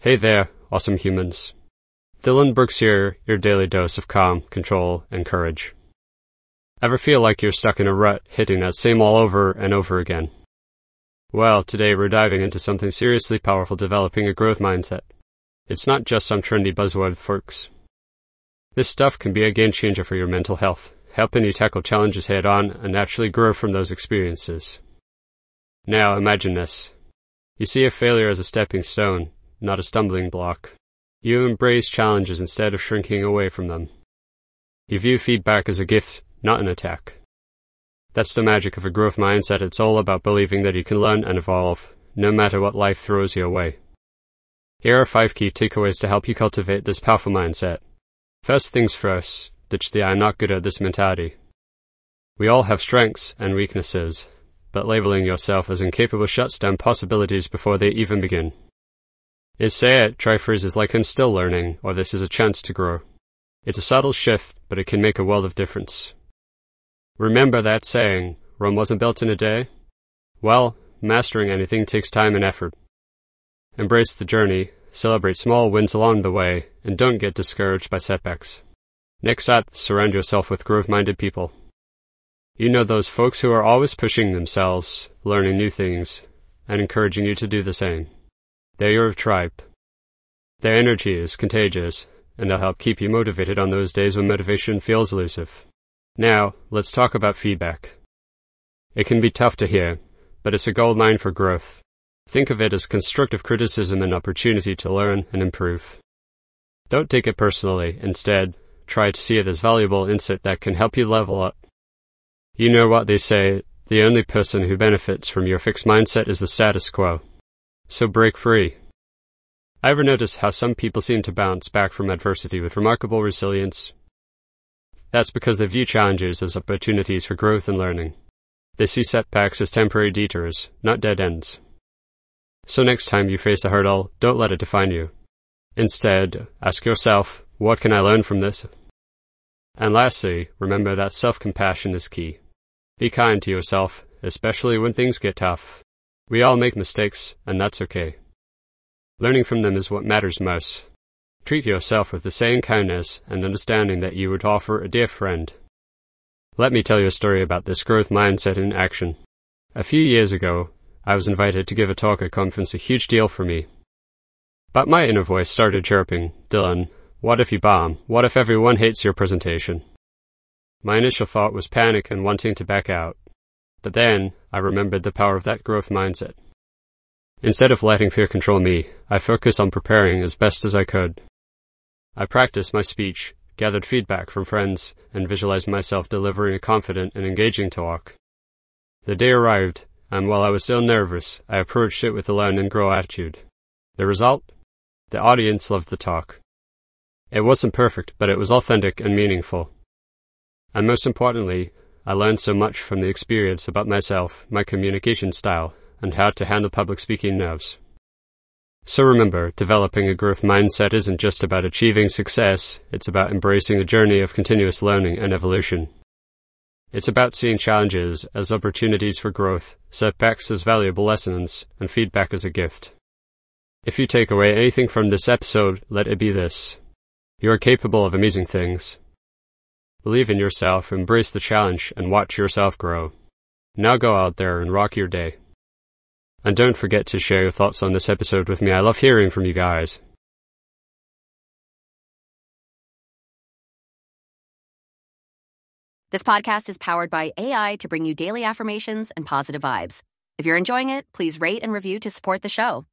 Hey there, awesome humans. Dylan Brooks here, your daily dose of calm, control, and courage. Ever feel like you're stuck in a rut, hitting that same all over and over again? Well, today we're diving into something seriously powerful, developing a growth mindset. It's not just some trendy buzzword, folks. This stuff can be a game changer for your mental health, helping you tackle challenges head on and naturally grow from those experiences. Now, imagine this. You see a failure as a stepping stone, not a stumbling block. You embrace challenges instead of shrinking away from them. You view feedback as a gift, not an attack. That's the magic of a growth mindset. It's all about believing that you can learn and evolve, no matter what life throws your way. Here are 5 key takeaways to help you cultivate this powerful mindset. First things first, ditch the "I'm not good at this" mentality. We all have strengths and weaknesses, but labeling yourself as incapable shuts down possibilities before they even begin. Try phrases like "I'm still learning" or "this is a chance to grow." It's a subtle shift, but it can make a world of difference. Remember that saying, Rome wasn't built in a day? Well, mastering anything takes time and effort. Embrace the journey, celebrate small wins along the way, and don't get discouraged by setbacks. Next up, surround yourself with growth-minded people. You know those folks who are always pushing themselves, learning new things, and encouraging you to do the same. They're your tribe. Their energy is contagious, and they'll help keep you motivated on those days when motivation feels elusive. Now, let's talk about feedback. It can be tough to hear, but it's a goldmine for growth. Think of it as constructive criticism and opportunity to learn and improve. Don't take it personally. Instead, try to see it as valuable insight that can help you level up. You know what they say, the only person who benefits from your fixed mindset is the status quo. So break free. Ever notice how some people seem to bounce back from adversity with remarkable resilience? That's because they view challenges as opportunities for growth and learning. They see setbacks as temporary detours, not dead ends. So next time you face a hurdle, don't let it define you. Instead, ask yourself, what can I learn from this? And lastly, remember that self-compassion is key. Be kind to yourself, especially when things get tough. We all make mistakes, and that's okay. Learning from them is what matters most. Treat yourself with the same kindness and understanding that you would offer a dear friend. Let me tell you a story about this growth mindset in action. A few years ago, I was invited to give a talk at a conference, a huge deal for me. But my inner voice started chirping, "Dylan, what if you bomb? What if everyone hates your presentation?" My initial thought was panic and wanting to back out. But then, I remembered the power of that growth mindset. Instead of letting fear control me, I focused on preparing as best as I could. I practiced my speech, gathered feedback from friends, and visualized myself delivering a confident and engaging talk. The day arrived, and while I was still nervous, I approached it with a learn and grow attitude. The result? The audience loved the talk. It wasn't perfect, but it was authentic and meaningful. And most importantly, I learned so much from the experience about myself, my communication style, and how to handle public speaking nerves. So remember, developing a growth mindset isn't just about achieving success, it's about embracing the journey of continuous learning and evolution. It's about seeing challenges as opportunities for growth, setbacks as valuable lessons, and feedback as a gift. If you take away anything from this episode, let it be this. You are capable of amazing things. Believe in yourself, embrace the challenge, and watch yourself grow. Now go out there and rock your day. And don't forget to share your thoughts on this episode with me. I love hearing from you guys. This podcast is powered by AI to bring you daily affirmations and positive vibes. If you're enjoying it, please rate and review to support the show.